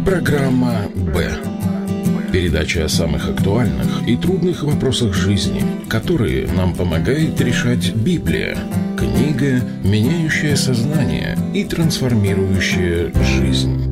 Программа «Б». Передача о самых актуальных и трудных вопросах жизни, которые нам помогает решать Библия. Книга, меняющая сознание и трансформирующая жизнь.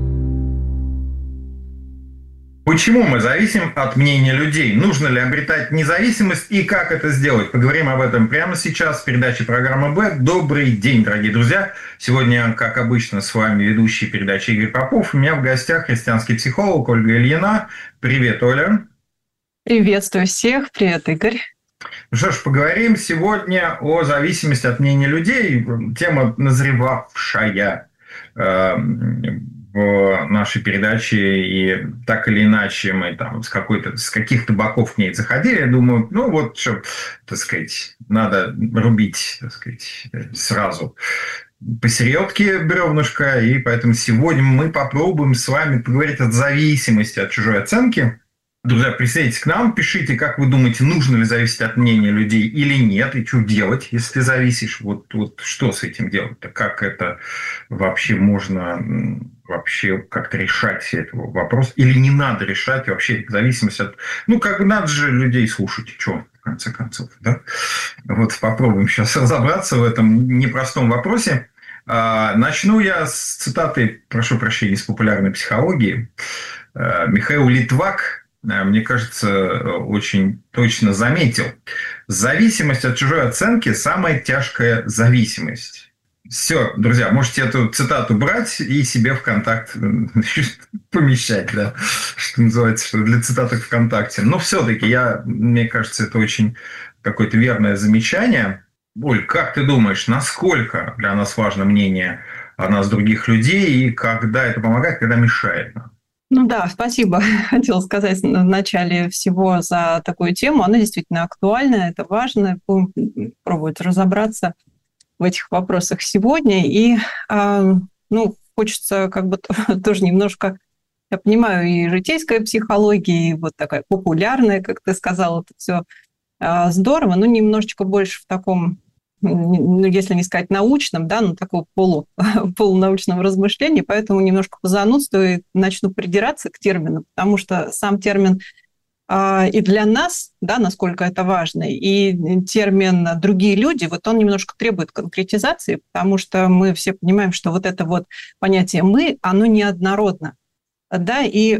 Почему мы зависим от мнения людей? Нужно ли обретать независимость и как это сделать? Поговорим об этом прямо сейчас в передаче программы «Б». Добрый день, дорогие друзья. Сегодня, как обычно, с вами ведущий передачи Игорь Попов. У меня в гостях христианский психолог Ольга Ильина. Привет, Оля. Приветствую всех. Привет, Игорь. Ну что ж, поговорим сегодня о зависимости от мнения людей. Тема назревавшая в нашей передаче, и так или иначе мы там с каких-то боков к ней заходили. Я думаю, что, так сказать, надо рубить, так сказать, сразу посередке бревнышко, и поэтому сегодня мы попробуем с вами поговорить о зависимости от чужой оценки. Друзья, присоединяйтесь к нам, пишите, как вы думаете, нужно ли зависеть от мнения людей или нет, и что делать, если ты зависишь, вот что с этим делать-то, как это вообще можно вообще как-то решать этот вопрос, или не надо решать вообще зависимость от... надо же людей слушать, что, в конце концов, да? Вот попробуем сейчас разобраться в этом непростом вопросе. Начну я с цитаты, прошу прощения, из популярной психологии. Михаил Литвак, мне кажется, очень точно заметил: зависимость от чужой оценки – самая тяжкая зависимость. Все, друзья, можете эту цитату брать и себе в контакт помещать, да, что называется, что для цитаток ВКонтакте. Но все-таки мне кажется, это очень какое-то верное замечание. Оль, как ты думаешь, насколько для нас важно мнение о нас других людей, и когда это помогает, когда мешает нам? Да, спасибо. Хотела сказать в начале всего за такую тему. Она действительно актуальна, это важно. Будем пробовать разобраться в этих вопросах сегодня. И хочется тоже немножко, я понимаю, и житейская психология, и вот такая популярная, как ты сказал, это все здорово, но немножечко больше в таком, если не сказать научном, да, такого полунаучного размышления, поэтому немножко позанудствую и начну придираться к термину, потому что сам термин и для нас, да, насколько это важно, и термин «другие люди», вот он немножко требует конкретизации, потому что мы все понимаем, что вот это вот понятие «мы», оно неоднородно, да, и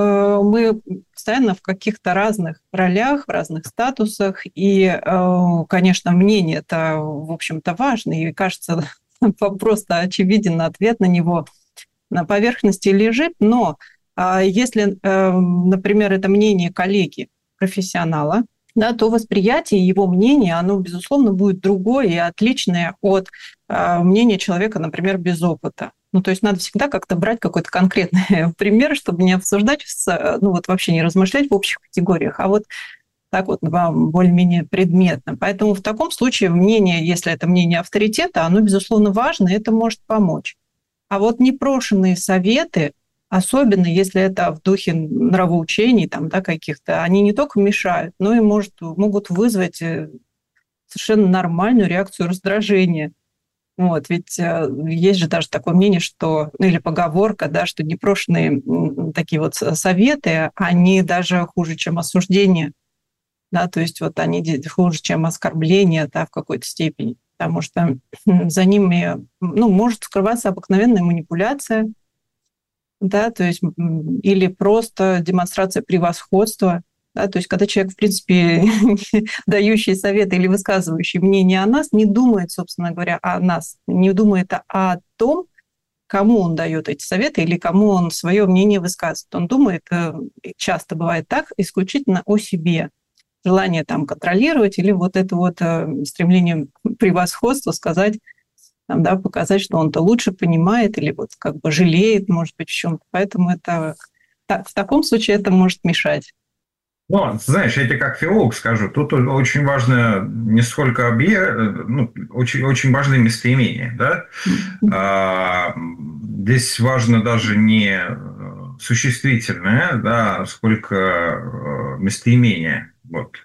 мы постоянно в каких-то разных ролях, в разных статусах, и, конечно, мнение это, в общем-то, важно, и кажется, просто очевиден ответ на него на поверхности лежит, но если, например, это мнение коллеги, профессионала, да, то восприятие его мнения, оно, безусловно, будет другое и отличное от мнения человека, например, без опыта. То есть надо всегда как-то брать какой-то конкретный пример, чтобы не обсуждать, вообще не размышлять в общих категориях, а вот так вот более-менее предметно. Поэтому в таком случае мнение, если это мнение авторитета, оно, безусловно, важно, и это может помочь. А вот непрошенные советы, особенно если это в духе нравоучений каких-то, они не только мешают, но и могут вызвать совершенно нормальную реакцию раздражения. Ведь есть же даже такое мнение, что, или поговорка, да, что непрошенные такие вот советы, они даже хуже, чем осуждение. Да, то есть они хуже, чем оскорбление, да, в какой-то степени. Потому что за ними может скрываться обыкновенная манипуляция, да, то есть или просто демонстрация превосходства. Да, то есть когда человек, в принципе, дающий советы или высказывающий мнение о нас, не думает, собственно говоря, о нас, не думает о том, кому он дает эти советы или кому он свое мнение высказывает. Он думает, часто бывает так, исключительно о себе. Желание контролировать или стремление превосходства сказать, показать, что он-то лучше понимает или жалеет, может быть, в чем-то. Поэтому в таком случае это может мешать. Знаешь, я тебе как филолог скажу, тут очень важно не сколько очень важны местоимения, да? Здесь важно даже не существительное, да, сколько местоимение.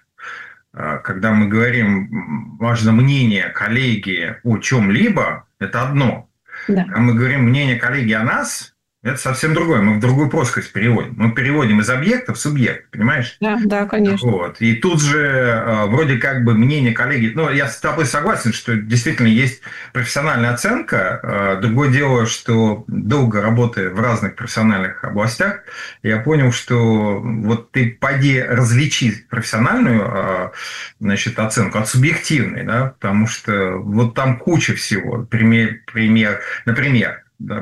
Когда мы говорим, важно мнение коллеги о чем-либо, это одно. Да. Когда мы говорим мнение коллеги о нас, Это совсем другое. Мы в другую плоскость переводим. Мы переводим из объекта в субъект, понимаешь? Да, конечно. Вот. И тут же вроде как бы мнение коллеги... Ну, я с тобой согласен, что действительно есть профессиональная оценка. Другое дело, что долго работая в разных профессиональных областях, я понял, что вот ты поди различи профессиональную, значит, оценку от субъективной, да, потому что вот там куча всего. Например, да,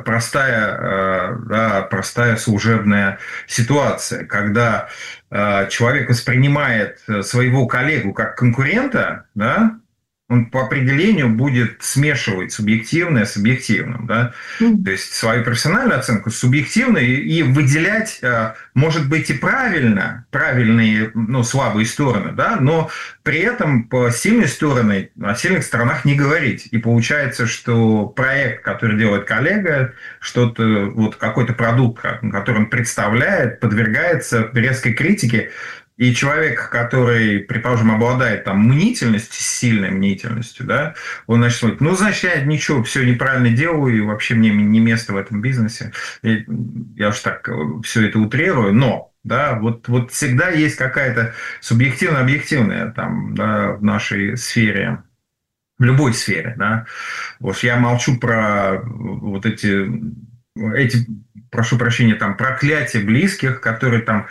простая служебная ситуация, когда человек воспринимает своего коллегу как конкурента, да, он по определению будет смешивать субъективное с объективным, да? То есть свою профессиональную оценку с субъективной и выделять, может быть, и правильные, ну, слабые стороны, да? Но при этом по сильной стороне, о сильных сторонах не говорить. И получается, что проект, который делает коллега, что-то, вот какой-то продукт, который он представляет, подвергается резкой критике. И человек, который, предположим, обладает там мнительностью, сильной мнительностью, да, он начнет говорить, ну, значит, я ничего, все неправильно делаю, и вообще мне не место в этом бизнесе. Я уж так все это утрирую, но, да, вот всегда есть какая-то субъективно-объективная там, да, в нашей сфере, в любой сфере, да. Вот я молчу про вот эти, прошу прощения, там, проклятия близких, которые там...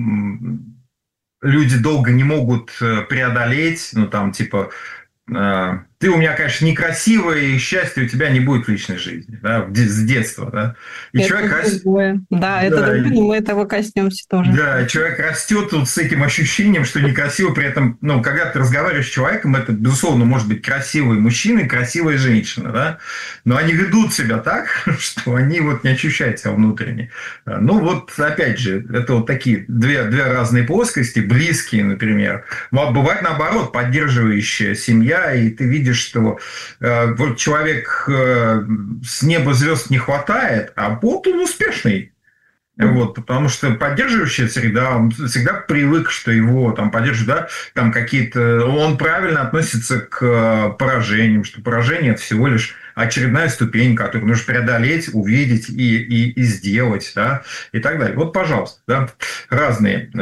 люди долго не могут преодолеть, ну, там, типа, ты у меня, конечно, некрасивая, и счастья у тебя не будет в личной жизни, да, с детства, да. И это человек другое. Да, это другое, мы этого коснемся тоже. Да, человек растет вот с этим ощущением, что некрасиво, при этом, ну, когда ты разговариваешь с человеком, это, безусловно, может быть красивый мужчина и красивая женщина, да, но они ведут себя так, что они вот не ощущают себя внутренне. Ну, вот, опять же, это вот такие две разные плоскости, близкие, например. Бывает, наоборот, поддерживающая семья, и ты видишь, что вот человек с неба звезд не хватает, а вот он успешный. Вот, потому что поддерживающая среда, он всегда привык, что его там поддерживают, да, там какие-то... Он правильно относится к поражениям, что поражение – это всего лишь очередная ступень, которую нужно преодолеть, увидеть и сделать, да, и так далее. Вот, пожалуйста, да, разные...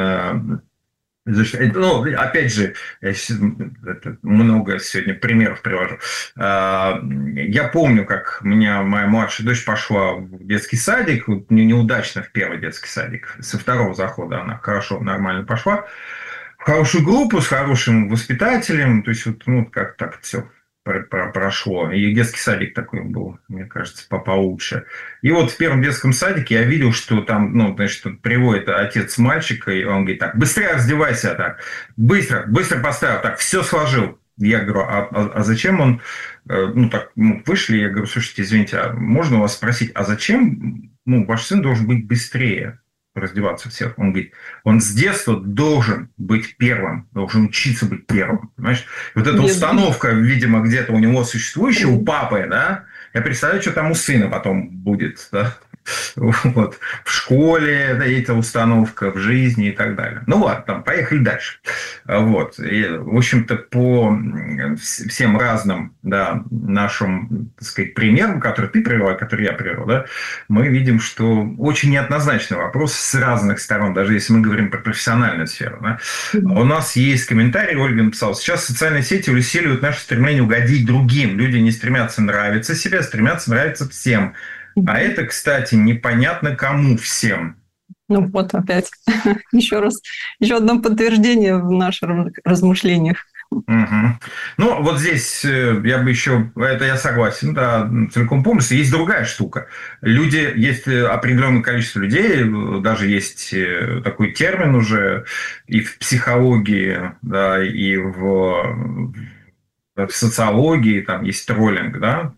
Ну, опять же, я много сегодня примеров привожу. Я помню, как у меня моя младшая дочь пошла в детский садик, неудачно в первый детский садик, со второго захода она хорошо, нормально пошла, в хорошую группу с хорошим воспитателем, то есть вот, ну, как так все прошло. И детский садик такой был, мне кажется, получше. И вот в первом детском садике я видел, что там, ну, значит, приводит отец мальчика, и он говорит, так, быстрее раздевайся, так, быстро поставил, так, все сложил. Я говорю, а зачем он, ну, так, вышли, я говорю, слушайте, извините, а можно у вас спросить, а зачем, ну, ваш сын должен быть быстрее раздеваться всех? Он говорит, он с детства должен быть первым, должен учиться быть первым, понимаешь? И вот эта установка, видимо, где-то у него существующая, у папы, да, я представляю, что там у сына потом будет, да, вот, в школе, да, эта установка, в жизни и так далее. Ну ладно, там, поехали дальше. Вот. И, в общем-то, по всем разным, да, нашим, так сказать, примерам, которые ты привел, которые я привел, да, мы видим, что очень неоднозначный вопрос с разных сторон, даже если мы говорим про профессиональную сферу. Да. У нас есть комментарий, Ольга написала, сейчас социальные сети усиливают наше стремление угодить другим. Люди не стремятся нравиться себе, а стремятся нравиться всем. А это, кстати, непонятно кому всем. Ну вот опять еще одно подтверждение в наших размышлениях. Угу. Ну, вот здесь я бы еще, это я согласен, да, целиком полностью. Есть другая штука. Люди, есть определенное количество людей, даже есть такой термин уже и в психологии, да, и в социологии, там есть троллинг, да,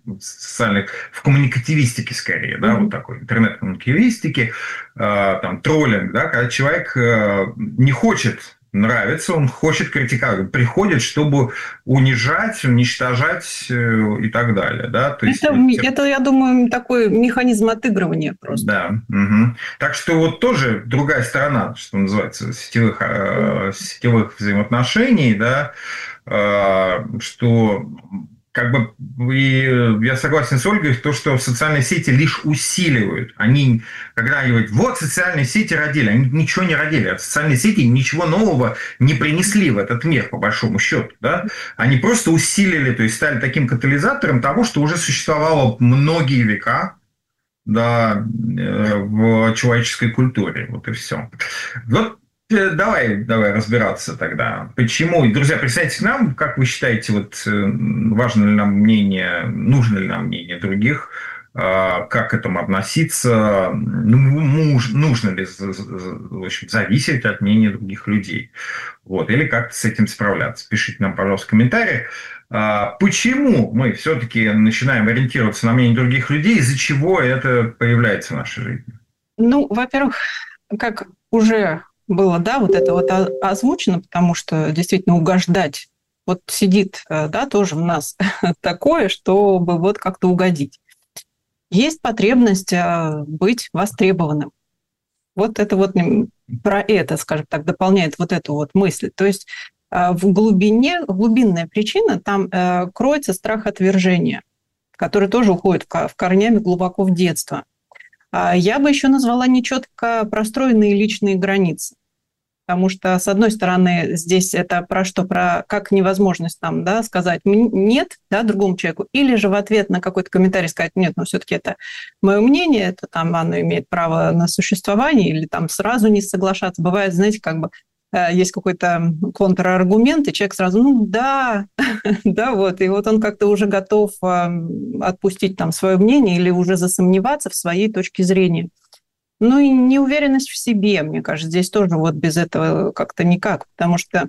в коммуникативистике скорее, да, вот такой интернет-коммуникативистике, там троллинг, да, когда человек не хочет нравится, он хочет критиковать, приходит, чтобы унижать, уничтожать и так далее. Да? То есть, это, я думаю, такой механизм отыгрывания просто. Да. Угу. Так что вот тоже другая сторона, что называется, сетевых взаимоотношений, да, что как бы и я согласен с Ольгой, то, что социальные сети лишь усиливают. Они, когда они говорят, вот социальные сети родили, они ничего не родили. А социальные сети ничего нового не принесли в этот мир, по большому счету. Да? Они просто усилили, то есть стали таким катализатором того, что уже существовало многие века, да, в человеческой культуре. Вот и все. Вот давай разбираться тогда. Почему? И, друзья, присоединяйтесь к нам. Как вы считаете, вот, важно ли нам мнение, нужно ли нам мнение других? Как к этому относиться? Нужно ли, в общем, зависеть от мнения других людей? Вот. Или как с этим справляться? Пишите нам, пожалуйста, в комментариях. Почему мы все-таки начинаем ориентироваться на мнение других людей? Из-за чего это появляется в нашей жизни? Ну, во-первых, как уже было, да, вот это вот озвучено, потому что действительно угождать, вот сидит, да, тоже в нас такое, чтобы вот как-то угодить. Есть потребность быть востребованным. Вот это вот про это, скажем так, дополняет вот эту вот мысль. То есть глубинная причина, там кроется страх отвержения, который тоже уходит в корнями глубоко в детство. Я бы еще назвала нечетко простроенные личные границы. Потому что, с одной стороны, здесь это про что? Про как невозможность там, да, сказать «нет», да, другому человеку, или же в ответ на какой-то комментарий сказать «нет, но все-таки это мое мнение, это там оно имеет право на существование», или там сразу не соглашаться. Бывает, знаете, как бы есть какой-то контраргумент, и человек сразу «ну да», да, вот, и вот он как-то уже готов отпустить там свое мнение или уже засомневаться в своей точке зрения. Ну и неуверенность в себе, мне кажется, здесь тоже вот без этого как-то никак, потому что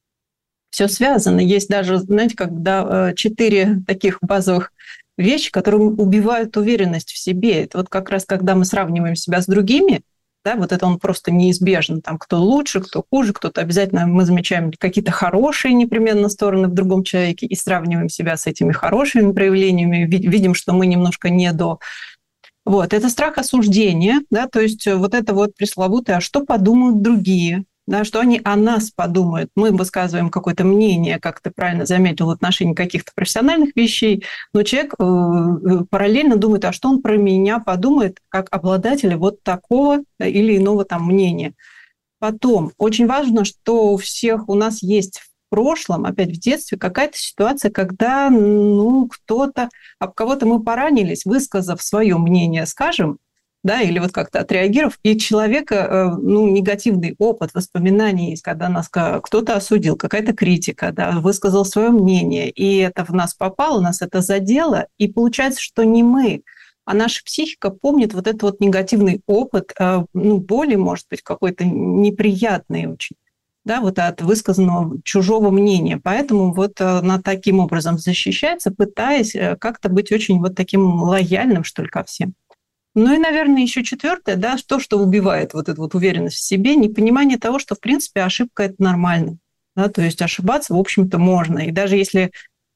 все связано. Есть даже, знаете, когда 4 таких базовых вещи, которые убивают уверенность в себе. Это вот как раз когда мы сравниваем себя с другими, да, вот это он просто неизбежно. Там кто лучше, кто хуже, кто-то обязательно мы замечаем какие-то хорошие непременно стороны в другом человеке и сравниваем себя с этими хорошими проявлениями, видим, что мы немножко не до... Вот, это страх осуждения, да, то есть вот это вот пресловутое, а что подумают другие, да, что они о нас подумают. Мы высказываем какое-то мнение, как ты правильно заметил, в отношении каких-то профессиональных вещей, но человек параллельно думает, а что он про меня подумает, как обладателя вот такого или иного там мнения. Потом, очень важно, что у всех у нас есть в прошлом, опять в детстве, какая-то ситуация, когда кто-то, об кого-то мы поранились, высказав свое мнение, скажем, да, или вот как-то отреагировав, и человека негативный опыт, воспоминаний есть, когда нас кто-то осудил, какая-то критика, да, высказал свое мнение, и это в нас попало, нас это задело, и получается, что не мы, а наша психика помнит вот этот вот негативный опыт, боли, может быть, какой-то неприятный очень, да, вот от высказанного чужого мнения. Поэтому вот она таким образом защищается, пытаясь как-то быть очень вот таким лояльным, что ли, ко всем. Ну и, наверное, еще четвертое, да, то, что убивает вот эту вот уверенность в себе, непонимание того, что, в принципе, ошибка – это нормально. Да, то есть ошибаться, в общем-то, можно. И даже если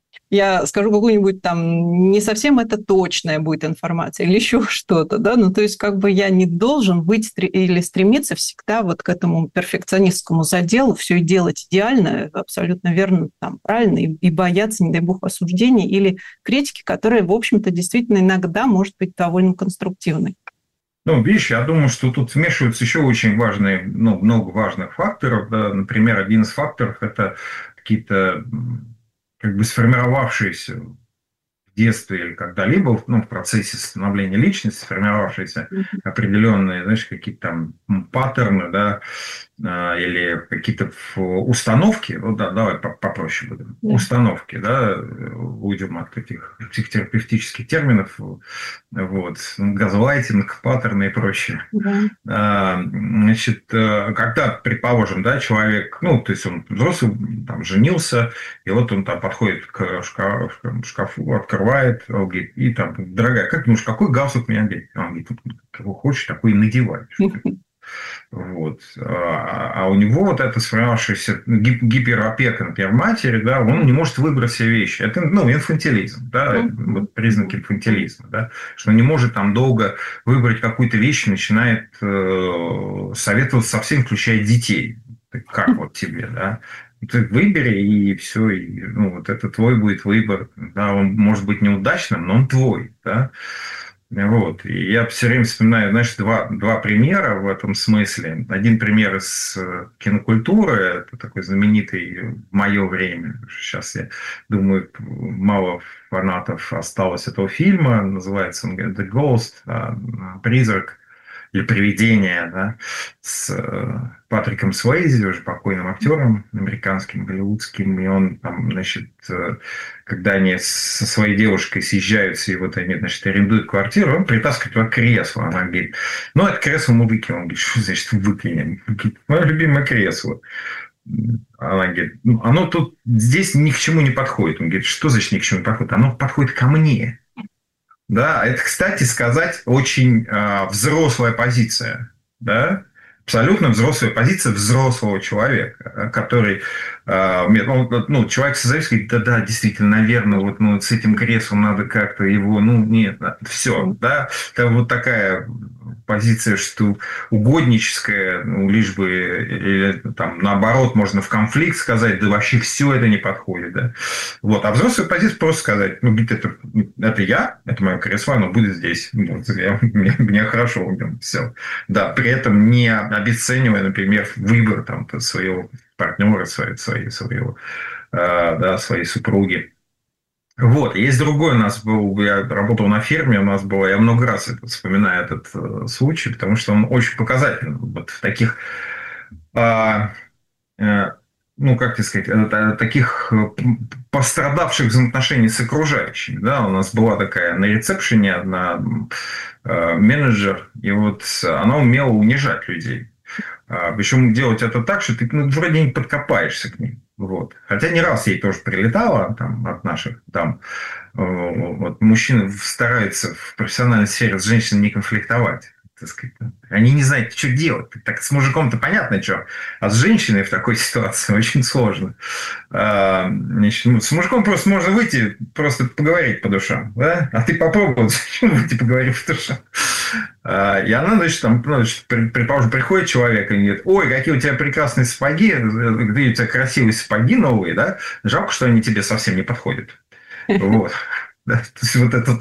я скажу какую-нибудь там не совсем это точная будет информация или еще что-то, да, то есть как бы я не должен быть или стремиться всегда вот к этому перфекционистскому заделу, все делать идеально, абсолютно верно, там, правильно, и бояться, не дай бог, осуждений или критики, которая, в общем-то, действительно иногда может быть довольно конструктивной. Видишь, я думаю, что тут вмешиваются еще очень важные, много важных факторов. Да. Например, один из факторов – это какие-то как бы сформировавшиеся в детстве или когда-либо, в процессе становления личности, сформировавшиеся определенные, знаешь, какие-то там паттерны, да, или какие-то установки, вот да, давай попроще будем, установки, да, уйдем от таких психотерапевтических терминов, вот, газлайтинг, паттерны и прочее. Значит, когда, предположим, да, человек, то есть он взрослый, там, женился, и вот он там подходит к шкафу, открывает, он говорит, и там, дорогая, как думаешь, какой галстук меня одеть? Он говорит, какой хочешь, такой и надевай. Вот. А у него вот это сформировавшаяся гиперопека, например, матери, да, он не может выбрать все вещи. Это, инфантилизм, да, вот признак инфантилизма, да, что он не может там долго выбрать какую-то вещь, начинает советоваться со всеми, включая детей. Как вот тебе, да? Ты выбери, и все, и, ну, вот это твой будет выбор. Да, он может быть неудачным, но он твой, да. Вот. И я все время вспоминаю, знаешь, два примера в этом смысле. Один пример из кинокультуры, это такой знаменитый в мое время. Сейчас, я думаю, мало фанатов осталось этого фильма. Называется он «The Ghost», «Призрак» или «Привидение», да, с Патриком Суэйзи, уже покойным актером американским, голливудским. И он там, значит, когда они со своей девушкой съезжаются, и вот они, значит, арендуют квартиру, он притаскивает туда кресло. Она говорит, ну, это кресло мы выкинем. Он говорит, что значит выкинем? Мое любимое кресло. Она говорит, ну, оно тут здесь ни к чему не подходит. Он говорит, что значит ни к чему не подходит? Оно подходит ко мне. Да, это, кстати сказать, очень взрослая позиция, да, абсолютно взрослая позиция взрослого человека, который, ну, человек с зависимостью говорит, да, действительно, наверное, вот, ну, с этим креслом надо как-то его, ну, нет, все, да, это вот такая позиция, что угодническая, ну, лишь бы, или там, наоборот, можно в конфликт сказать, да вообще все это не подходит, да. Вот. А взрослая позиция просто сказать, ну, это я, это мое кресло, оно будет здесь. Вот, мне хорошо, все. Да, при этом не обесценивая, например, выбор там, своего партнера, своего, да, своей супруги. Вот, есть другой у нас был, я работал на ферме, у нас было, я много раз вспоминаю этот случай, потому что он очень показательный. Вот в таких, ну, как тебе сказать, таких пострадавших взаимоотношений с окружающими. Да? У нас была такая на ресепшене одна менеджер, и вот она умела унижать людей. Причем делать это так, что ты вроде не подкопаешься к ним. Вот. Хотя не раз ей тоже прилетало там, от наших там. Вот, мужчины стараются в профессиональной сфере с женщинами не конфликтовать. Так сказать. Они не знают, что делать. Так с мужиком-то понятно, что. А с женщиной в такой ситуации очень сложно. Значит, с мужиком просто можно выйти, просто поговорить по душам. Да? А ты попробуй выйти поговорить по душам. И она, значит, там, предположим, приходит человек и говорит, ой, какие у тебя прекрасные сапоги, где у тебя красивые сапоги новые, да? Жалко, что они тебе совсем не подходят. Вот. Да? То есть вот эта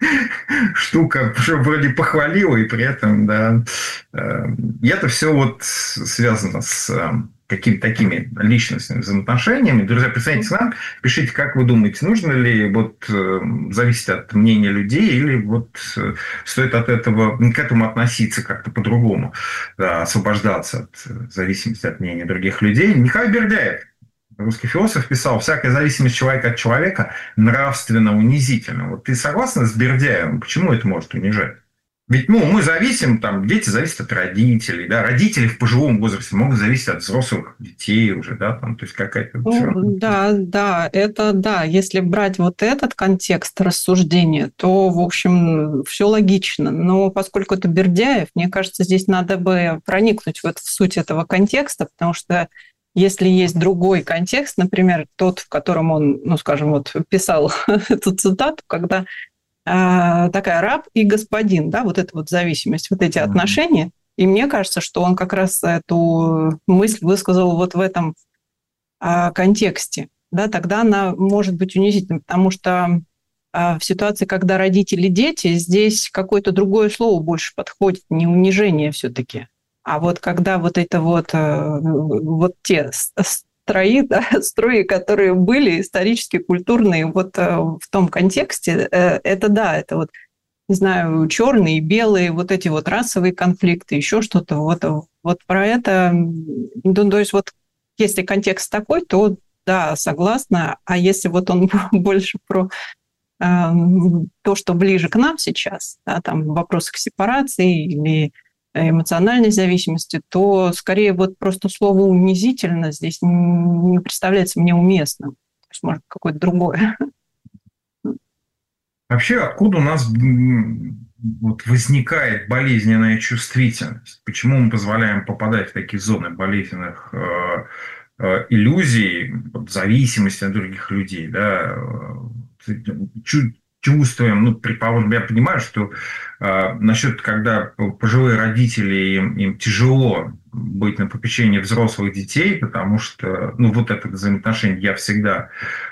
штука, что вроде похвалила, и при этом, да, и это все вот связано с какими-то такими личностными взаимоотношениями. Друзья, присоединяйтесь к нам, пишите, как вы думаете, нужно ли вот зависеть от мнения людей, или вот стоит от этого, к этому относиться как-то по-другому, да, освобождаться от зависимости от мнения других людей. Михаил Бердяев, русский философ, писал, всякая зависимость человека от человека нравственно унизительна. Вот ты согласна с Бердяевым? Почему это может унижать? Ведь, ну, мы зависим, там, дети зависят от родителей, да, родители в пожилом возрасте могут зависеть от взрослых детей уже, да, там, то есть какая-то... Да, это да, если брать вот этот контекст рассуждения, то, в общем, все логично, но поскольку это Бердяев, мне кажется, здесь надо бы проникнуть вот в суть этого контекста, потому что если есть другой контекст, например, тот, в котором он, ну, скажем, вот писал эту цитату, когда такая раб и господин, да, вот эта вот зависимость, вот эти отношения. И мне кажется, что он как раз эту мысль высказал вот в этом контексте. Да, тогда она может быть унизительной, потому что в ситуации, когда родители, дети, здесь какое-то другое слово больше подходит, не унижение все-таки. А вот когда вот это вот те строи, которые были исторически культурные вот в том контексте, это да, это вот, не знаю, черные, белые, вот эти вот расовые конфликты, еще что-то, вот про это, ну, то есть вот если контекст такой, то да, согласна, а если вот он больше про то, что ближе к нам сейчас, да, там вопросы к сепарации или эмоциональной зависимости, то скорее вот просто слово «унизительно» здесь не представляется мне уместным. То есть, может, какое-то другое. Вообще, откуда у нас вот возникает болезненная чувствительность? Почему мы позволяем попадать в такие зоны болезненных иллюзий, зависимости от других людей, да? Чувствуем, ну, предположим, я понимаю, что насчет, когда пожилые родители, им тяжело быть на попечении взрослых детей, потому что, ну, вот это взаимоотношение я всегда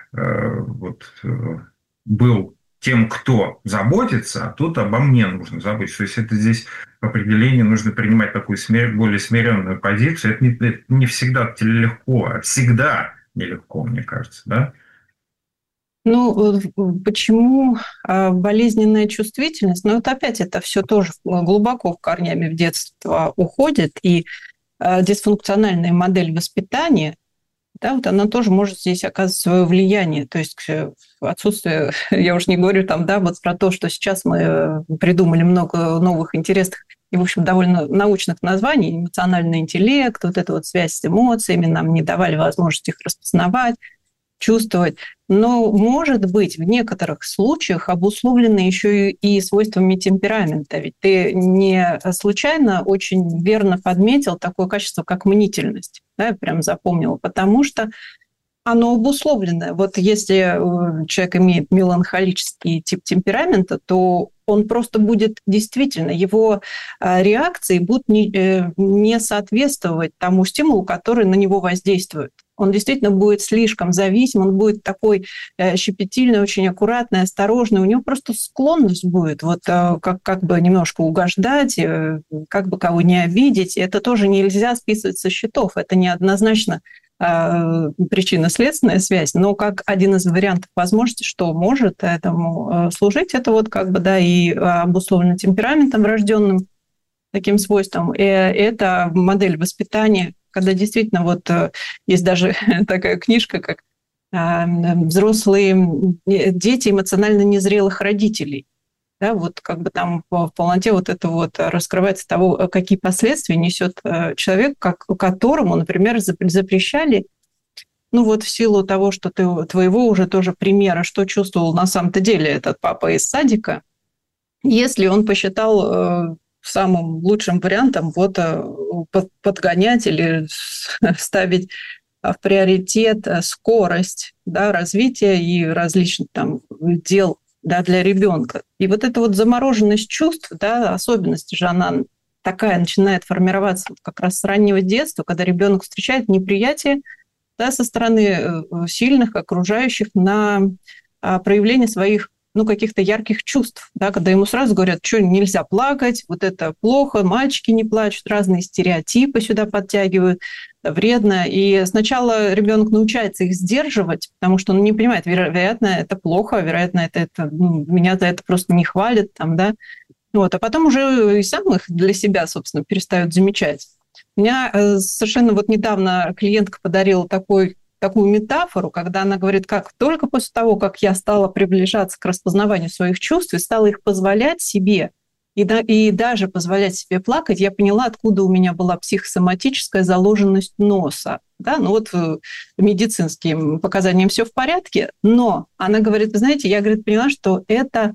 был тем, кто заботится, а тут обо мне нужно заботиться. То есть это здесь по определению нужно принимать такую более смиренную позицию. Это не всегда легко, а всегда нелегко, мне кажется, да? Ну, почему болезненная чувствительность? Ну, вот опять это все тоже глубоко в корнями в детство уходит, и дисфункциональная модель воспитания, да, вот она тоже может здесь оказывать свое влияние. То есть отсутствие, я уже не говорю там, да, вот про то, что сейчас мы придумали много новых интересных и, в общем, довольно научных названий, эмоциональный интеллект, вот эта вот связь с эмоциями, нам не давали возможность их распознавать, чувствовать. Но, может быть, в некоторых случаях обусловлено еще и свойствами темперамента. Ведь ты не случайно очень верно подметил такое качество, как мнительность. Да, я прям запомнила, потому что оно обусловлено. Вот если человек имеет меланхолический тип темперамента, то он просто будет действительно, его реакции будут не соответствовать тому стимулу, который на него воздействует. Он действительно будет слишком зависим, он будет такой щепетильный, очень аккуратный, осторожный. У него просто склонность будет вот как бы немножко угождать, как бы кого не обидеть. Это тоже нельзя списывать со счетов. Это неоднозначно причинно-следственная связь, но как один из вариантов возможности, что может этому служить, это вот как бы, да, и обусловлено темпераментом врожденным, таким свойством. И это модель воспитания, когда действительно вот есть даже такая книжка, как «Взрослые дети эмоционально незрелых родителей». Да, вот как бы там в полноте вот это вот раскрывается того, какие последствия несет человек, которому, например, запрещали, ну вот в силу того, что твоего уже тоже примера, что чувствовал на самом-то деле этот папа из садика, если он посчитал самым лучшим вариантом вот подгонять или ставить в приоритет скорость, да, развития и различных там дел, да, для ребенка. И вот эта вот замороженность чувств, да, особенность же, она такая начинает формироваться вот как раз с раннего детства, когда ребенок встречает неприятие, да, со стороны сильных окружающих на проявление своих, ну, каких-то ярких чувств, да, когда ему сразу говорят, что нельзя плакать, вот это плохо, мальчики не плачут, разные стереотипы сюда подтягивают, вредно. И сначала ребенок научается их сдерживать, потому что он не понимает, вероятно, это плохо, вероятно, меня за это просто не хвалят, там, да. Вот, а потом уже и сам их для себя, собственно, перестают замечать. У меня совершенно вот недавно клиентка подарила такую метафору, когда она говорит, как только после того, как я стала приближаться к распознаванию своих чувств и стала их позволять себе, и даже позволять себе плакать, я поняла, откуда у меня была психосоматическая заложенность носа. Да? Ну вот медицинским показаниям все в порядке, но она говорит, вы знаете, я, говорит, поняла, что это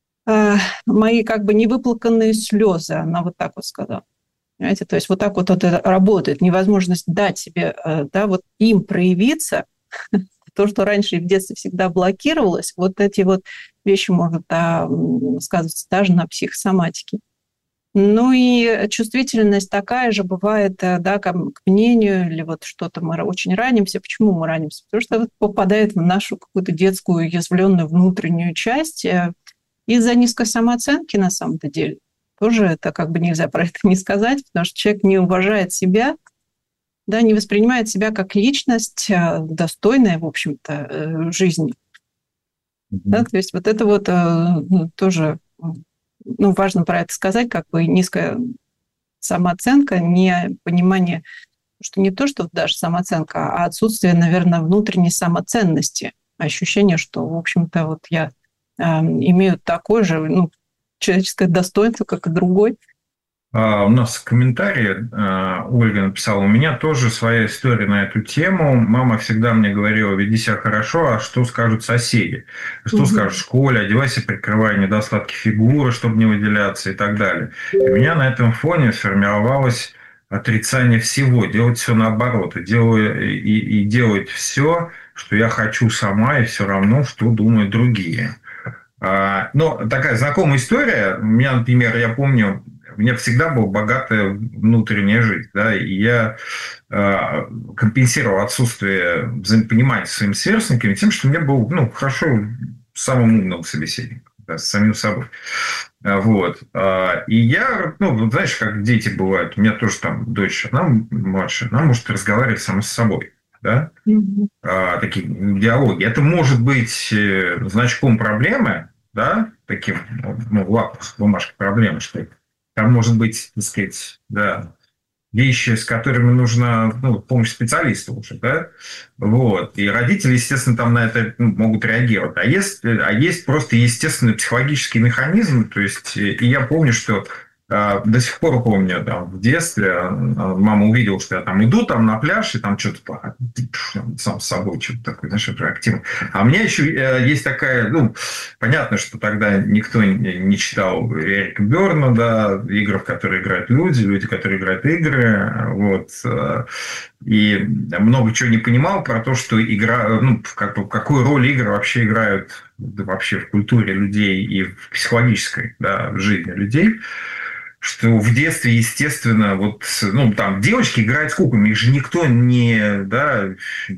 мои как бы невыплаканные слезы, она вот так вот сказала. Понимаете? То есть вот так вот это работает, невозможность дать себе, да, вот им проявиться, то, что раньше и в детстве всегда блокировалось, вот эти вот вещи могут сказываться даже на психосоматике. Ну и чувствительность такая же бывает, да, к мнению, или вот что-то мы очень ранимся. Почему мы ранимся? Потому что это попадает в нашу какую-то детскую уязвленную внутреннюю часть из-за низкой самооценки на самом-то деле. Тоже это как бы нельзя про это не сказать, потому что человек не уважает себя, да, не воспринимает себя как личность, достойная, в общем-то, жизни. Mm-hmm. Да, то есть вот это вот тоже, ну, важно про это сказать, как бы низкая самооценка, не понимание, что не то, что даже самооценка, а отсутствие, наверное, внутренней самоценности, ощущение, что, в общем-то, вот я имею такое же, ну, человеческое достоинство, как и другой. У нас в комментарии Ольга написала, у меня тоже своя история на эту тему. Мама всегда мне говорила, веди себя хорошо, а что скажут соседи? Что скажут в школе? Одевайся, прикрывая недостатки фигуры, чтобы не выделяться и так далее. И у меня на этом фоне сформировалось отрицание всего, делать все наоборот. И делать все, что я хочу сама, и все равно, что думают другие. Но такая знакомая история. У меня, например, я помню, У меня всегда была богатая внутренняя жизнь, да, и я компенсировал отсутствие взаимопонимания с своими сверстниками тем, что у меня был, хорошо самым умным собеседником, да, с самим собой. Вот. И я, знаешь, как дети бывают, у меня тоже там дочь, она младшая, она может разговаривать сама с собой. Да? Такие диалоги. Это может быть значком проблемы, да, таким, в лапах бумажки проблемы, что там может быть, так сказать, да, вещи, с которыми нужна помощь специалиста уже, да, вот. И родители, естественно, там на это могут реагировать. А есть просто естественный психологический механизм, то есть, и я помню, что до сих пор помню, там, в детстве мама увидела, что я там иду там на пляж, и там что-то сам с собой что-то такое, знаешь, активно. А у меня еще есть такая, понятно, что тогда никто не читал Эрика Берна, да, игры, в которые играют люди, которые играют игры, вот. И много чего не понимал про то, что игра, какую роль игры вообще играют вообще в культуре людей и в психологической, да, жизни людей. Что в детстве, естественно, там девочки играют с куклами, их же никто не, да,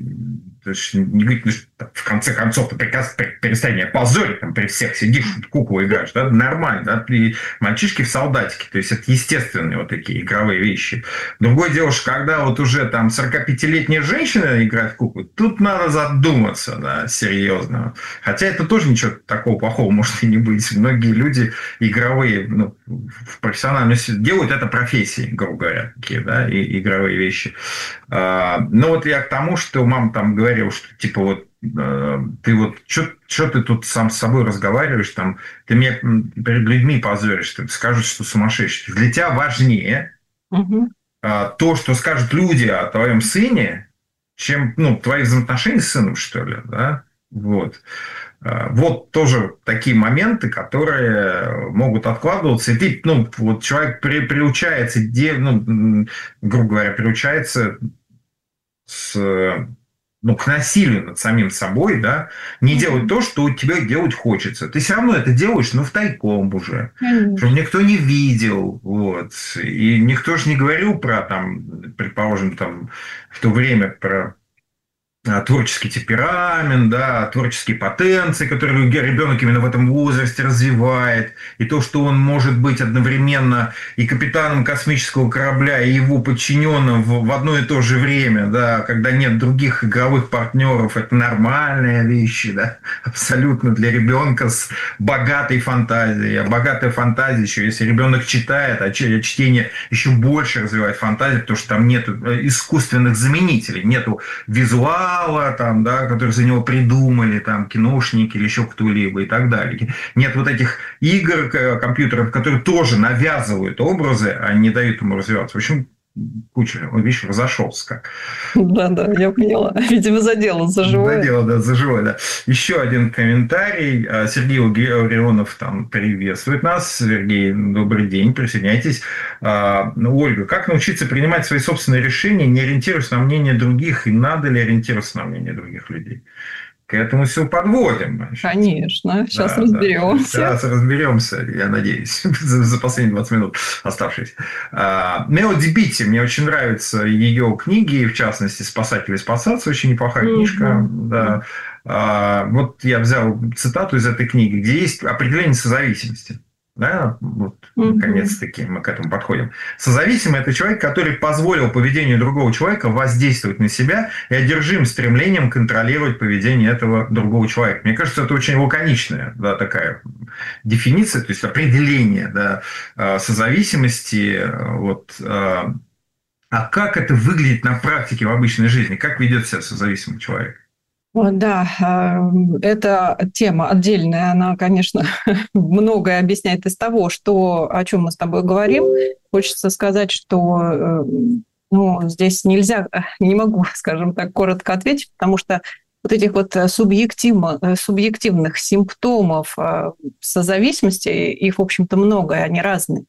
не говорит, в конце концов, ты перестань меня позорить, там, при всех сидишь, куклу играешь, да, нормально, да, и мальчишки в солдатике, то есть это естественные вот такие игровые вещи. Другое дело, что когда вот уже там 45-летняя женщина играет в куклу, тут надо задуматься, да, серьезно. Хотя это тоже ничего такого плохого может и не быть. Многие люди игровые, в профессиональном делают это профессией, грубо говоря, такие, да, и игровые вещи. Но вот я к тому, что мама там говорила, что типа вот ты вот что ты тут сам с собой разговариваешь, там, ты меня перед людьми позоришь, ты скажут, что сумасшедший. Для тебя важнее то, что скажут люди о твоем сыне, чем твои взаимоотношения с сыном, что ли, да? Вот. Вот тоже такие моменты, которые могут откладываться, и ты, вот человек приучается, грубо говоря, приучается к насилию над самим собой, да, не делать то, что тебе делать хочется. Ты все равно это делаешь, втайком уже, чтобы никто не видел, вот. И никто же не говорил про, там, предположим, там, в то время про творческий темперамент, да, творческие потенции, которые ребенок именно в этом возрасте развивает, и то, что он может быть одновременно и капитаном космического корабля, и его подчиненным в одно и то же время, да, когда нет других игровых партнеров, это нормальные вещи, да, абсолютно для ребенка с богатой фантазией. А богатая фантазия еще, если ребенок читает, а чтение еще больше развивает фантазию, потому что там нет искусственных заменителей, нету визуала, там, да, которые за него придумали, там, киношники или еще кто-либо и так далее. Нет вот этих игр, компьютеров, которые тоже навязывают образы, а не дают ему развиваться. В общем, куча вещей разошелся как. Да, я поняла. Видимо, задело за живое. Задело, да, за живое, да. Еще один комментарий. Сергей Ларионов там приветствует нас. Сергей, добрый день, присоединяйтесь. Ольга, как научиться принимать свои собственные решения, не ориентируясь на мнение других, и надо ли ориентироваться на мнение других людей? К этому все подводим. Значит. Конечно, сейчас разберемся. Сейчас разберемся, я надеюсь, за последние 20 минут оставшиеся. Мелоди Битти, мне очень нравятся ее книги, в частности, «Спасатели спасаться», очень неплохая книжка. Да. Вот я взял цитату из этой книги, где есть определение созависимости. Да, вот, наконец-таки мы к этому подходим. Созависимый – это человек, который позволил поведению другого человека воздействовать на себя и одержим стремлением контролировать поведение этого другого человека. Мне кажется, это очень лаконичная, да, такая дефиниция, то есть определение, да, созависимости. Вот. А как это выглядит на практике в обычной жизни? Как ведет себя созависимый человек? Да, эта тема отдельная, она, конечно, многое объясняет из того, о чем мы с тобой говорим. Хочется сказать, что здесь не могу, скажем так, коротко ответить, потому что вот этих вот субъективных симптомов созависимости, их, в общем-то, много, и они разные.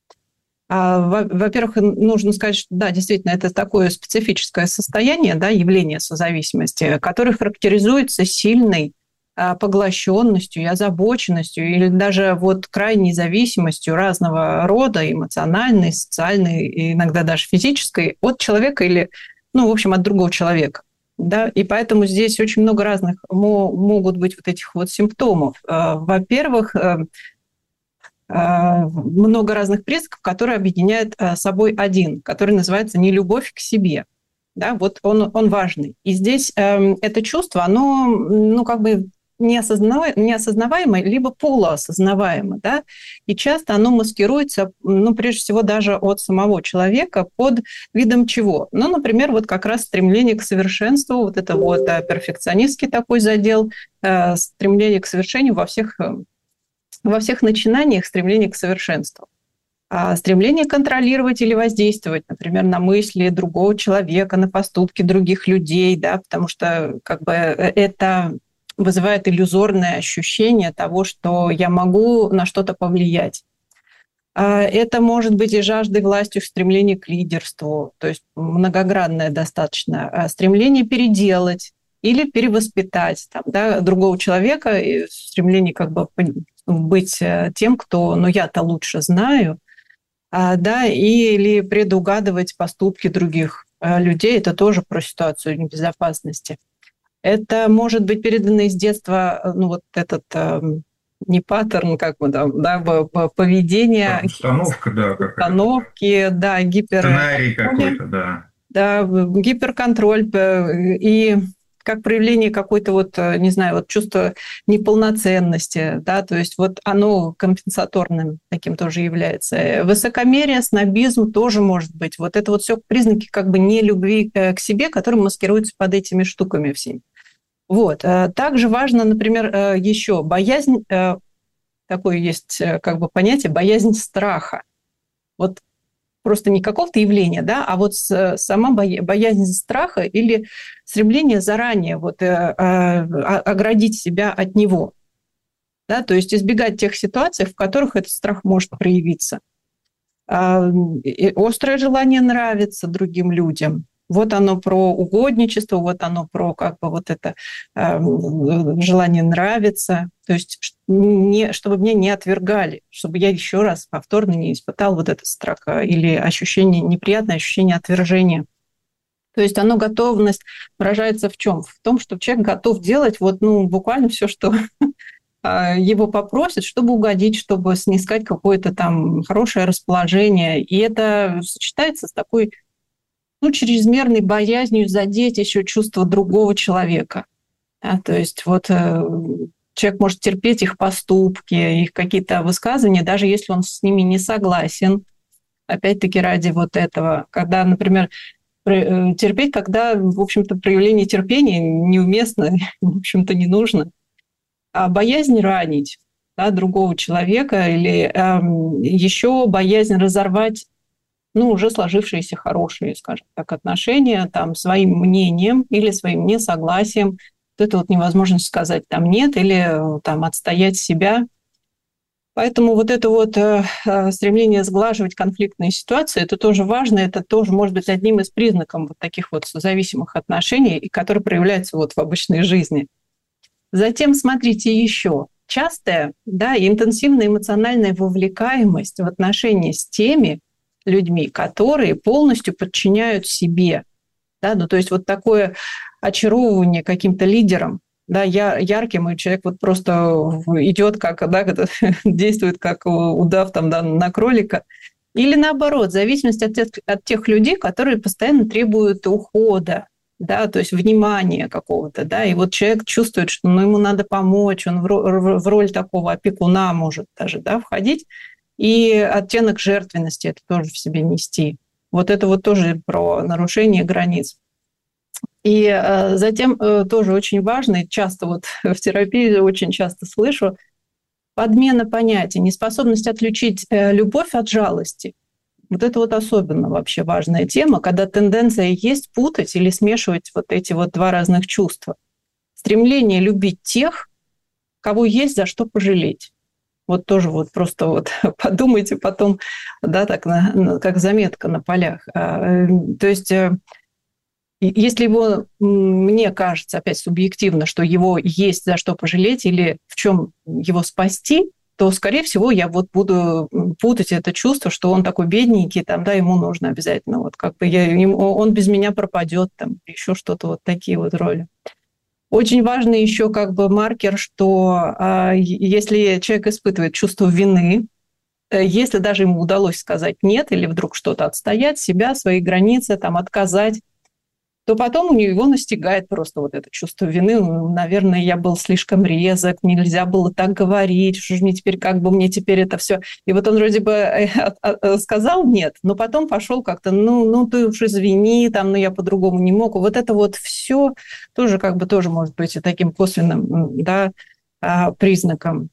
Во-первых, нужно сказать, что да, действительно, это такое специфическое состояние, да, явление созависимости, которое характеризуется сильной поглощенностью и озабоченностью или даже вот крайней зависимостью разного рода, эмоциональной, социальной, и иногда даже физической, от человека или, в общем, от другого человека. Да? И поэтому здесь очень много разных могут быть вот этих вот симптомов. Во-первых, много разных признаков, которые объединяют собой один, который называется нелюбовь к себе. Да? Вот он важный. И здесь это чувство, оно, как бы неосознаваемо, либо полуосознаваемо, да, и часто оно маскируется, прежде всего, даже от самого человека под видом чего? Например, вот как раз стремление к совершенству, вот это вот перфекционистский такой задел, стремление к совершению во всех начинаниях, стремление к совершенству. А стремление контролировать или воздействовать, например, на мысли другого человека, на поступки других людей, да, потому что как бы это вызывает иллюзорное ощущение того, что я могу на что-то повлиять. Это может быть и жаждой власти, стремление к лидерству, то есть многогранное достаточно, стремление переделать или перевоспитать другого человека, и стремление как бы быть тем, кто, я-то лучше знаю, или предугадывать поступки других людей, это тоже про ситуацию небезопасности. Это может быть передано из детства, этот не паттерн, как мы там, поведение. Установка, да. Установки, да, сценарий какой-то, да. Да, гиперконтроль и как проявление какой-то чувства неполноценности, да, то есть вот оно компенсаторным таким тоже является. Высокомерие, снобизм тоже может быть. Вот это вот все признаки как бы нелюбви к себе, которые маскируются под этими штуками всеми. Вот. Также важно, например, еще боязнь, такое есть как бы понятие, боязнь страха. Вот просто не какого-то явления, да, а вот сама боязнь страха или стремление заранее оградить себя от него. Да, то есть избегать тех ситуаций, в которых этот страх может проявиться. Острое желание нравиться другим людям. Вот оно про угодничество, вот оно про как бы вот это желание нравиться. То есть чтобы меня не отвергали, чтобы я еще раз повторно не испытал вот это страх или неприятное ощущение отвержения. То есть готовность выражается в чем? В том, что человек готов делать буквально все, что его попросят, чтобы угодить, чтобы снискать какое-то там хорошее расположение. И это сочетается с такой чрезмерной боязнью задеть еще чувство другого человека. Да, то есть человек может терпеть их поступки, их какие-то высказывания, даже если он с ними не согласен. Опять-таки ради вот этого. Когда, например, терпеть, когда, в общем-то, проявление терпения неуместно, в общем-то, не нужно. А боязнь ранить другого человека или еще боязнь разорвать уже сложившиеся хорошие, скажем так, отношения своим мнением или своим несогласием. Вот это невозможность сказать нет или отстоять себя. Поэтому вот это стремление сглаживать конфликтные ситуации, это тоже важно, это тоже может быть одним из признаков таких зависимых отношений, и которые проявляются в обычной жизни. Затем смотрите еще. Частая и интенсивная эмоциональная вовлекаемость в отношения с теми людьми, которые полностью подчиняют себе. Да? То есть такое очаровывание каким-то лидером, ярким, и человек просто идет, действует как удав на кролика. Или наоборот, в зависимости от тех людей, которые постоянно требуют ухода, то есть внимания какого-то. И человек чувствует, что ему надо помочь, он в роль такого опекуна может даже входить. И оттенок жертвенности это тоже в себе нести. Вот это тоже про нарушение границ. И затем тоже очень важно, и часто в терапии очень часто слышу, подмена понятий, неспособность отличить любовь от жалости. Вот это особенно вообще важная тема, когда тенденция есть путать или смешивать эти два разных чувства. Стремление любить тех, кого есть за что пожалеть. Тоже просто подумайте потом, как заметка на полях. То есть если его, мне кажется, опять субъективно, что его есть за что пожалеть или в чем его спасти, то, скорее всего, я вот буду путать это чувство, что он такой бедненький, там, да, ему нужно обязательно, вот как бы он без меня пропадет, там, еще что-то, вот такие вот роли. Очень важный еще как бы маркер, что если человек испытывает чувство вины, если даже ему удалось сказать «нет» или вдруг что-то отстоять, себя, свои границы, там, отказать, то потом у него настигает просто вот это чувство вины. Наверное, я был слишком резок, нельзя было так говорить, что же мне теперь, как бы мне теперь это все. И вот он вроде бы сказал «нет», но потом пошел как-то, ну ты уж извини, там, но я по-другому не мог. Вот это вот все тоже как бы тоже может быть и таким косвенным, да, признаком.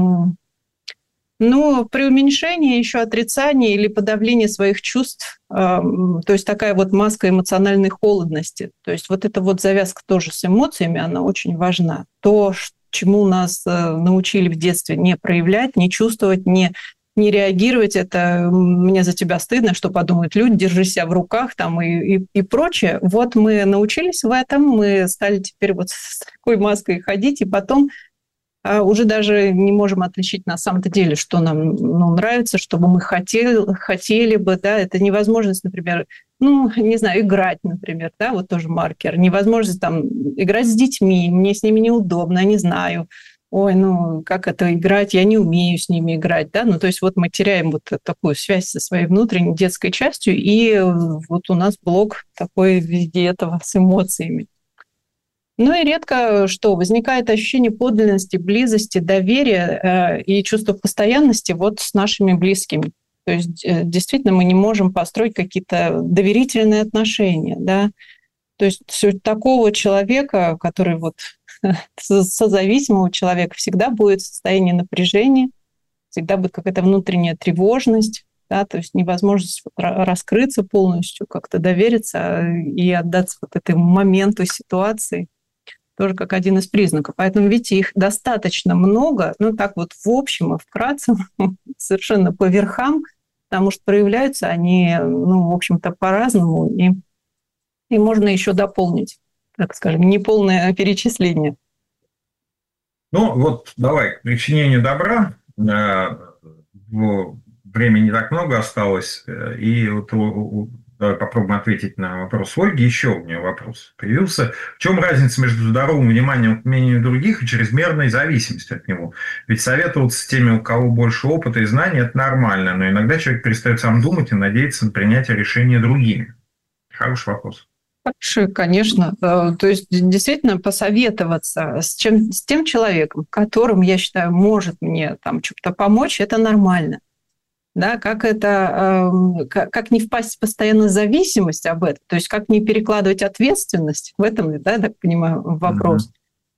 Но при уменьшении еще отрицания или подавлении своих чувств, то есть такая вот маска эмоциональной холодности, то есть вот эта вот завязка тоже с эмоциями, она очень важна. То, чему нас научили в детстве не проявлять, не чувствовать, не реагировать, это «мне за тебя стыдно, что подумают люди, держи себя в руках» там, и прочее. Вот мы научились в этом, мы стали теперь вот с такой маской ходить, и потом уже даже не можем отличить на самом-то деле, что нам нравится, что бы мы хотели бы, да, это невозможность, например, не знаю, играть, например, да, вот тоже маркер, невозможность там играть с детьми, мне с ними неудобно, не знаю, как это играть, я не умею с ними играть, да, то есть вот мы теряем вот такую связь со своей внутренней детской частью, и вот у нас блок такой везде этого с эмоциями. И редко что возникает ощущение подлинности, близости, доверия и чувства постоянности вот с нашими близкими. То есть действительно мы не можем построить какие-то доверительные отношения, да. То есть такого человека, который вот созависимого человека, всегда будет состояние напряжения, всегда будет какая-то внутренняя тревожность, да, то есть невозможность раскрыться полностью, как-то довериться и отдаться вот этому моменту, ситуации. Тоже как один из признаков. Поэтому, видите, их достаточно много, так вот в общем и вкратце, совершенно по верхам, потому что проявляются они, в общем-то, по-разному, и можно еще дополнить, так скажем, неполное перечисление. Вот давай к причинению добра. Времени не так много осталось, и вот давай попробуем ответить на вопрос Ольги. Еще у нее вопрос появился. В чем разница между здоровым вниманием к мнению других и чрезмерной зависимостью от него? Ведь советоваться с теми, у кого больше опыта и знаний, это нормально, но иногда человек перестает сам думать и надеяться на принятие решения другими. Хороший вопрос. Хороший, конечно. То есть действительно посоветоваться с тем человеком, которым, я считаю, может мне там что-то помочь, это нормально. Да, как не впасть в постоянную зависимость об этом, то есть как не перекладывать ответственность, в этом, да, так понимаю, вопрос.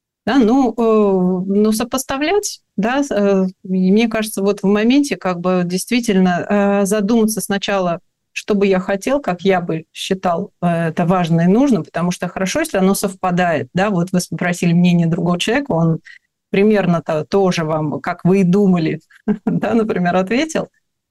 Да, сопоставлять, да, мне кажется, вот в моменте как бы действительно задуматься сначала, что бы я хотел, как я бы считал это важно и нужно, потому что хорошо, если оно совпадает, да, вот вы спросили мнение другого человека, он примерно тоже вам, как вы и думали, да, например, ответил.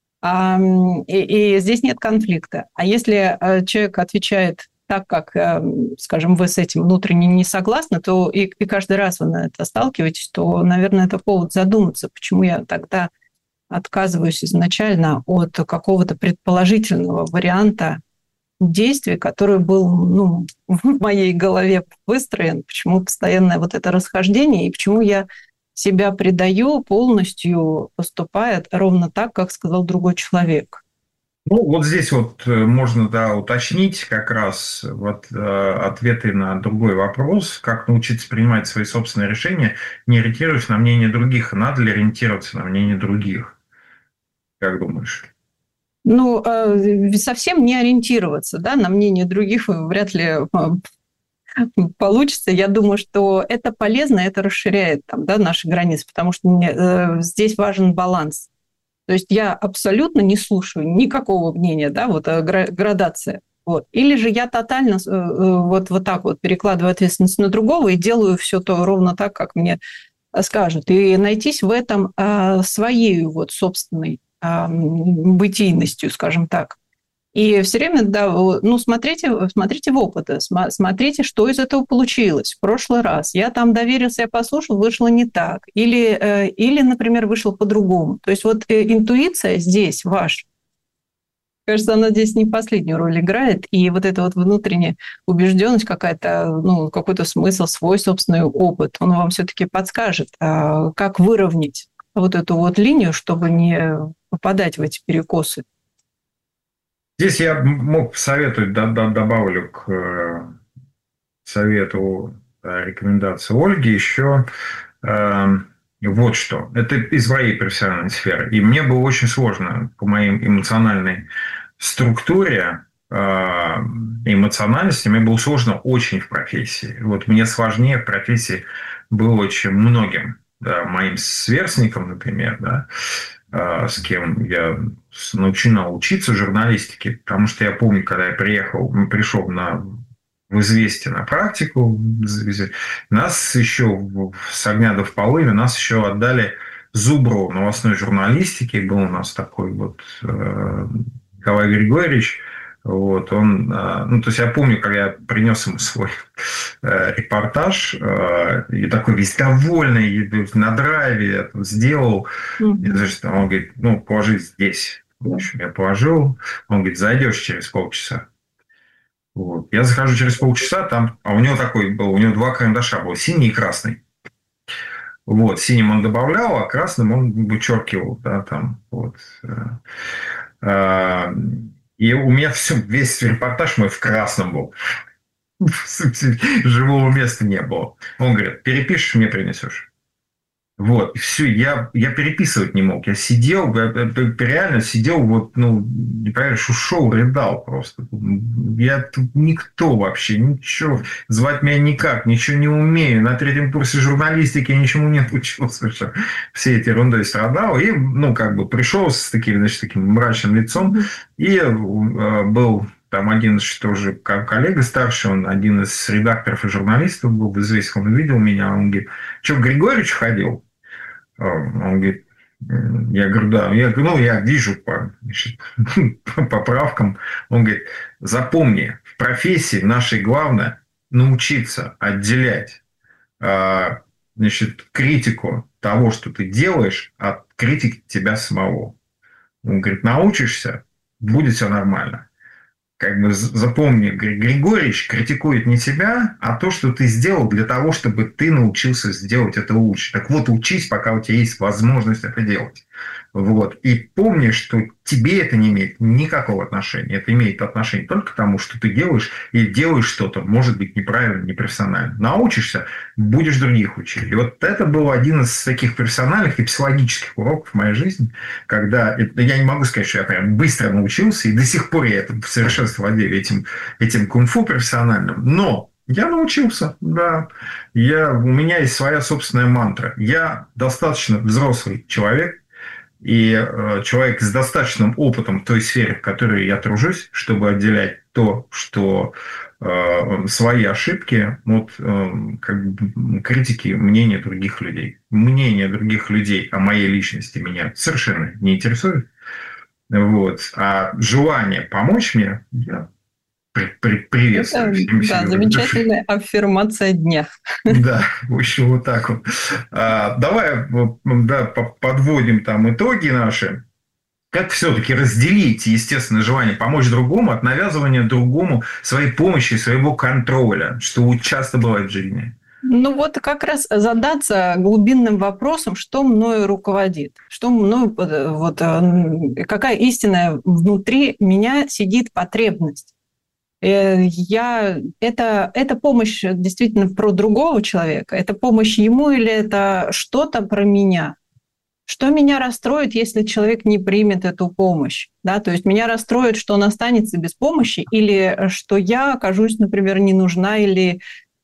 И здесь нет конфликта. А если человек отвечает так, как, скажем, вы с этим внутренне не согласны, то и каждый раз вы на это сталкиваетесь, то, наверное, это повод задуматься, почему я тогда отказываюсь изначально от какого-то предположительного варианта действий, который был в моей голове выстроен, почему постоянное вот это расхождение и почему я себя предаю полностью, поступая ровно так, как сказал другой человек. Вот здесь вот можно, да, уточнить как раз ответы на другой вопрос, как научиться принимать свои собственные решения, не ориентируясь на мнение других. Надо ли ориентироваться на мнение других? Как думаешь? Совсем не ориентироваться, да, на мнение других вряд ли получится. Я думаю, что это полезно, это расширяет наши границы, потому что здесь важен баланс. То есть я абсолютно не слушаю никакого мнения, да, градация. Или же я тотально вот так вот перекладываю ответственность на другого и делаю все то ровно так, как мне скажут. И найтись в этом своей собственной бытийностью, скажем так. И все время, да, ну, смотрите в опыт, смотрите, что из этого получилось в прошлый раз. Я там доверился, я послушал, вышло не так. Или, например, вышло по-другому. То есть вот интуиция здесь ваша. Кажется, она здесь не последнюю роль играет, и вот эта вот внутренняя убежденность какая-то, ну, какой-то смысл, свой собственный опыт, он вам все-таки подскажет, как выровнять вот эту вот линию, чтобы не попадать в эти перекосы. Здесь я мог посоветовать, добавлю к совету, рекомендации Ольги еще вот что. Это из моей профессиональной сферы. И мне было очень сложно по моей эмоциональной структуре, эмоциональности, мне было сложно очень в профессии. Вот мне сложнее в профессии было, чем многим, да, моим сверстникам, например, да, с кем я начинал учиться журналистике, потому что я помню, когда я пришел в «Известия» на практику, нас еще с огня до вполыми, нас еще отдали зубру новостной журналистики. Был у нас такой вот Николай Григорьевич. Вот, он, ну, то есть я помню, когда я принес ему свой репортаж, и такой весь довольный, на драйве я сделал. И, значит, он говорит, ну, положи здесь. В общем, я положил. Он говорит, зайдешь через полчаса. Вот. Я захожу через полчаса, там, а у него такой был, у него два карандаша было, синий и красный. Вот, синим он добавлял, а красным он вычеркивал, да, там, вот. И у меня весь репортаж мой в красном был. Живого места не было. Он говорит, перепишешь, мне принесешь. Вот, и все, я переписывать не мог. Я сидел, реально сидел, вот, ну, неправильно, ушел, рыдал просто. Я тут никто вообще, ничего, звать меня никак, ничего не умею. На 3-м курсе журналистики я ничему не учился. Все эти ерундой страдал. И, ну, как бы пришел с таким, значит, таким мрачным лицом. И был там один тоже коллега старший, он один из редакторов и журналистов был в «Известиях», он увидел меня, он говорит, что, к Григорьевичу ходил? Он говорит, я говорю, да. Я говорю, ну, я вижу по поправкам. Он говорит, запомни, в профессии нашей главное научиться отделять, значит, критику того, что ты делаешь, от критики тебя самого. Он говорит, научишься, будет все нормально. Как бы запомни, Григорьевич критикует не тебя, а то, что ты сделал для того, чтобы ты научился сделать это лучше. Так вот, учись, пока у тебя есть возможность это делать. Вот. И помни, что тебе это не имеет никакого отношения. Это имеет отношение только к тому, что ты делаешь, и делаешь что-то, может быть, неправильно, непрофессионально. Научишься, будешь других учить. И вот это был один из таких профессиональных и психологических уроков в моей жизни, когда я не могу сказать, что я прям быстро научился, и до сих пор я в совершенстве владею этим кунг-фу профессиональным, но я научился, да. У меня есть своя собственная мантра. Я достаточно взрослый человек, и человек с достаточным опытом в той сфере, в которой я тружусь, чтобы отделять то, что свои ошибки от как бы, критики мнения других людей. Мнение других людей о моей личности меня совершенно не интересует. Вот. А желание помочь мне я приветствую. Да, замечательная аффирмация дня. Да, в общем, вот так вот. Давай подводим там итоги наши. Как все-таки разделить естественное желание помочь другому от навязывания другому своей помощи, своего контроля, что часто бывает в жизни? Ну вот как раз задаться глубинным вопросом, что мною руководит, что мною, вот, какая истинная внутри меня сидит потребность. Это помощь действительно про другого человека, это помощь ему или это что-то про меня? Что меня расстроит, если человек не примет эту помощь? Да? То есть меня расстроит, что он останется без помощи, или что я окажусь, например, не нужна, или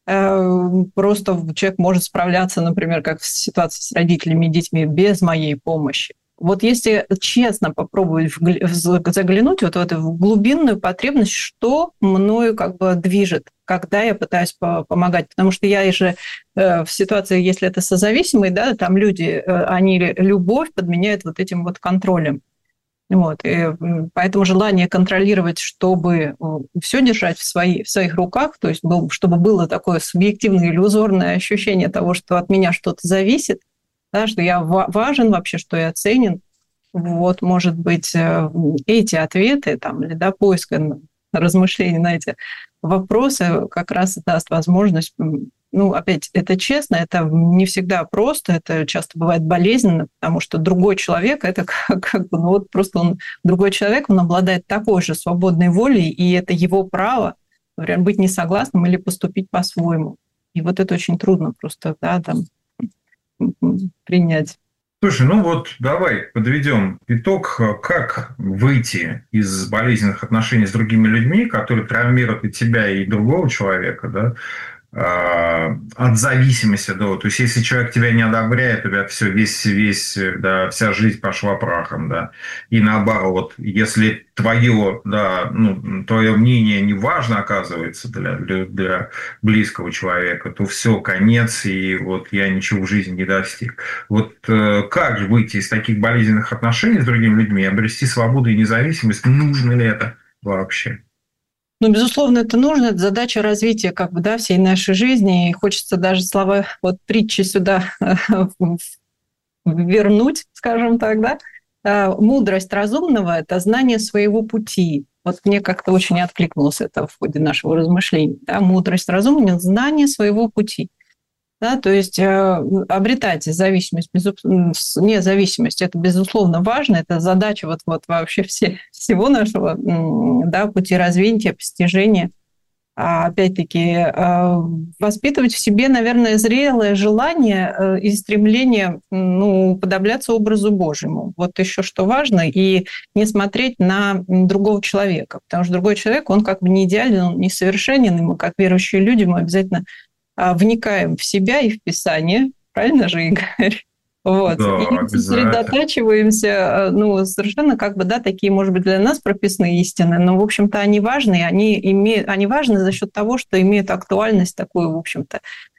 просто человек может справляться, например, как в ситуации с родителями и детьми, без моей помощи. Вот если честно попробовать заглянуть вот в эту глубинную потребность, что мною как бы движет, когда я пытаюсь помогать. Потому что я же в ситуации, если это созависимые, да, там люди, они любовь подменяют вот этим вот контролем. Вот. И поэтому желание контролировать, чтобы все держать в своих руках, то есть чтобы было такое субъективное иллюзорное ощущение того, что от меня что-то зависит, да, что я важен вообще, что я ценен. Вот, может быть, эти ответы там, или поиск размышлений на эти вопросы как раз и даст возможность. Опять, это честно, это не всегда просто, это часто бывает болезненно, потому что другой человек, это просто он другой человек, он обладает такой же свободной волей, и это его право, например, быть несогласным или поступить по-своему. И вот это очень трудно просто, принять. Слушай, давай подведем итог, как выйти из болезненных отношений с другими людьми, которые травмируют и тебя, и другого человека, да, от зависимости, да, то есть если человек тебя не одобряет, у тебя вся жизнь пошла прахом, да, и наоборот, если твое мнение не важно оказывается для близкого человека, то все, конец, и я ничего в жизни не достиг. Как же выйти из таких болезненных отношений с другими людьми, обрести свободу и независимость, нужно ли это вообще? Безусловно, это нужно, это задача развития всей нашей жизни, и хочется даже слова притчи сюда вернуть, скажем так, да. Мудрость разумного – это знание своего пути. Мне как-то очень откликнулось это в ходе нашего размышления. Да? Мудрость разумного – знание своего пути. Да, то есть обретать зависимость, независимость, это, безусловно, важно, это задача вообще всего нашего пути развития, постижения. Опять-таки, воспитывать в себе, наверное, зрелое желание и стремление уподобляться образу Божьему. Еще что важно, и не смотреть на другого человека, потому что другой человек, он не идеален, он несовершенен, и мы, как верующие люди, мы обязательно вникаем в себя и в Писание, правильно же, Игорь? Да, и сосредотачиваемся, совершенно такие, может быть, для нас прописные истины, но, в общем-то, они важны, они важны за счет того, что имеют актуальность такую, в общем-то,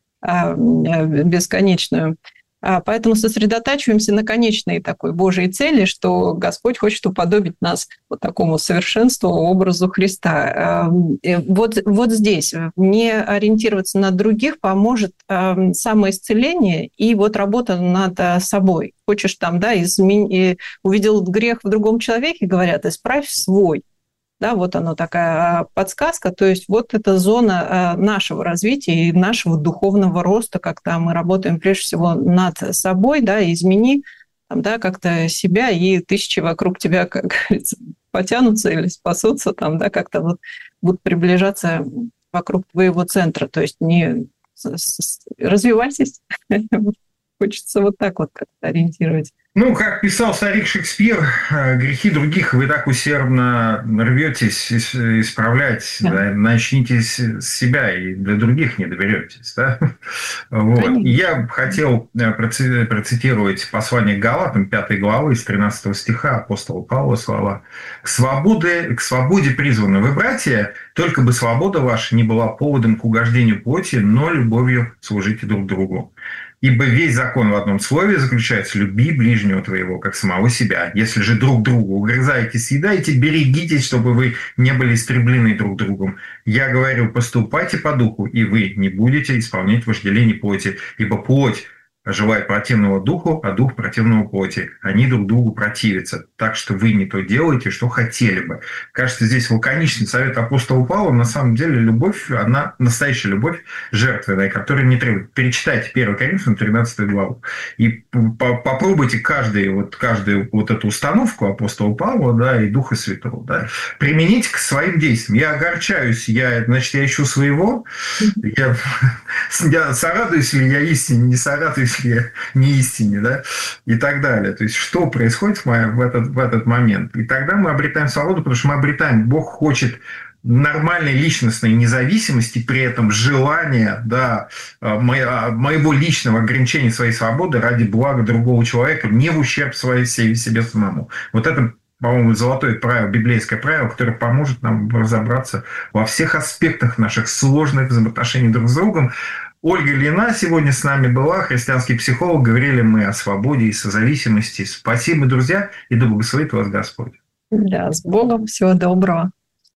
бесконечную. Поэтому сосредотачиваемся на конечной такой Божьей цели, что Господь хочет уподобить нас такому совершенству, образу Христа. Здесь не ориентироваться на других поможет самоисцеление и работа над собой. Хочешь увидел грех в другом человеке, говорят, исправь свой. Да, оно такая подсказка, то есть это зона нашего развития и нашего духовного роста, когда мы работаем прежде всего над собой, измени как-то себя, и тысячи вокруг тебя, как говорится, потянутся или спасутся, как-то будут приближаться вокруг твоего центра, то есть не развивайтесь, хочется так как-то ориентировать. Как писал старик Шекспир, грехи других вы так усердно рветесь исправлять, да, начните с себя, и для других не доберетесь. Да? Я хотел процитировать послание к Галатам, 5 главы, из 13 стиха апостола Павла слова. К свободе призваны вы, братья, только бы свобода ваша не была поводом к угождению плоти, но любовью служите друг другу. Ибо весь закон в одном слове заключается: люби ближнего твоего, как самого себя. Если же друг другу угрызаете, съедаете, берегитесь, чтобы вы не были истреблены друг другом. Я говорю, поступайте по духу, и вы не будете исполнять вожделение плоти. Ибо плоть желает противного духу, а дух противного плоти. Они друг другу противятся. Так что вы не то делаете, что хотели бы. Кажется, здесь лаконичный совет апостола Павла. На самом деле любовь, она настоящая любовь жертвенная, которая не требует. Перечитайте 1 Коринфянам 13 главу. И попробуйте каждую эту установку апостола Павла, да, и Духа Святого, да, применить к своим действиям. Я огорчаюсь, я ищу своего, я сорадуюсь ли я истине, не сорадуюсь ли я не истине, да, и так далее. То есть, что происходит в этот момент. И тогда мы обретаем свободу, потому что Бог хочет нормальной личностной независимости, при этом желания, да, моего личного ограничения своей свободы ради блага другого человека, не в ущерб себе самому. Это, по-моему, золотое правило, библейское правило, которое поможет нам разобраться во всех аспектах наших сложных взаимоотношений друг с другом. Ольга Ильина сегодня с нами была, христианский психолог. Говорили мы о свободе и созависимости. Спасибо, друзья, и да благословит вас Господь. Да, с Богом, всего доброго.